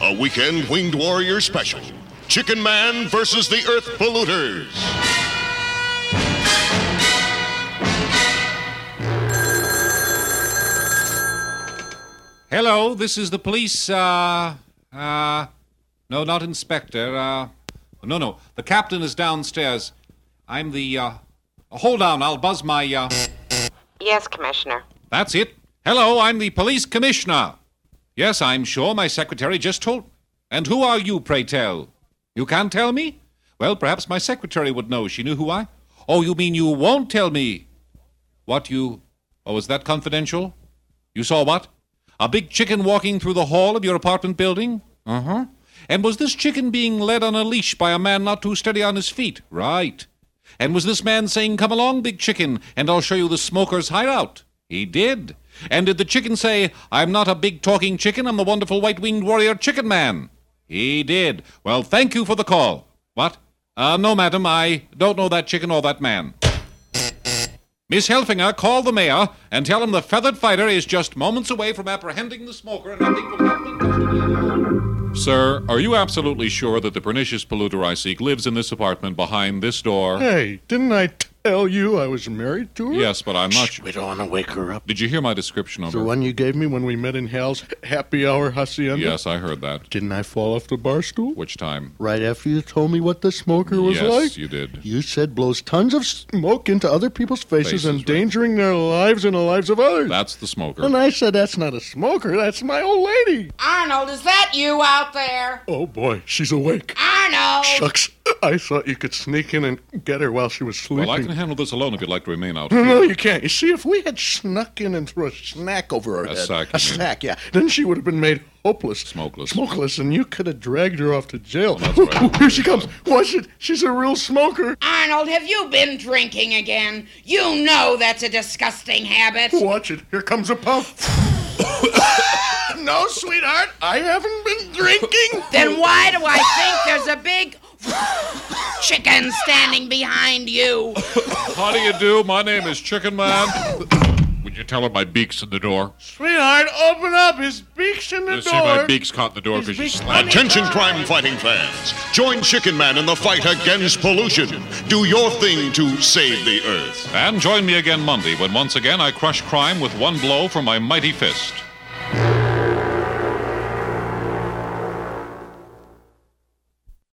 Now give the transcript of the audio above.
A weekend Winged Warrior special. Chicken Man versus the Earth Polluters. Hello, this is the police, no, not inspector, no, the captain is downstairs. I'm the, hold on, I'll buzz my, Yes, Commissioner. That's it. Hello, I'm the police commissioner. Yes, I'm sure my secretary just told... And who are you, pray tell? You can't tell me? Well, perhaps my secretary would know. She knew who I... Oh, you mean you won't tell me? What, you... Oh, is that confidential? You saw what? A big chicken walking through the hall of your apartment building? Uh-huh. And was this chicken being led on a leash by a man not too steady on his feet? Right. And was this man saying, "Come along, big chicken, and I'll show you the smoker's hideout"? He did. And did the chicken say, "I'm not a big talking chicken, I'm the wonderful white-winged warrior chicken man"? He did. Well, thank you for the call. What? No, madam, I don't know that chicken or that man. Miss Helfinger, call the mayor and tell him the feathered fighter is just moments away from apprehending the smoker and having complete custody. Sir, are you absolutely sure that the pernicious polluter I seek lives in this apartment behind this door? Hey, didn't I tell you I was married to her? Yes, but I'm not sure. We don't want to wake her up. Did you hear my description of The her? one you gave me when we met in Hal's Happy Hour Hacienda? Yes, I heard that. Didn't I fall off the bar stool? Which time? Right after you told me what the smoker was like? Yes, you did. You said blows tons of smoke into other people's faces Right. endangering their lives and the lives of others. That's the smoker. And I said, that's not a smoker, that's my old lady. Arnold, is that you out there? Oh boy, she's awake. Arnold! Shucks, I thought you could sneak in and get her while she was sleeping. Well, I can handle this alone if you'd like to remain out No, here. you can't. You see, if we had snuck in and threw a snack over her A head... sack, A you mean. snack, yeah. Then she would have been made hopeless. Smokeless. And you could have dragged her off to jail. Well, that's right. Here she comes. Watch it. She's a real smoker. Arnold, have you been drinking again? You know that's a disgusting habit. Watch it. Here comes a puff. No, sweetheart. I haven't been drinking. Then why do I think there's a big chicken standing behind you? How do you do? My name is Chicken Man. Would you tell her my beak's in the door? Sweetheart, open up. His beak's in the You door. see my beak's caught in the door His because you beak's slammed it. Attention crime-fighting fans. Join Chicken Man in the fight against pollution. Do your thing to save the Earth. And join me again Monday when once again I crush crime with one blow from my mighty fist.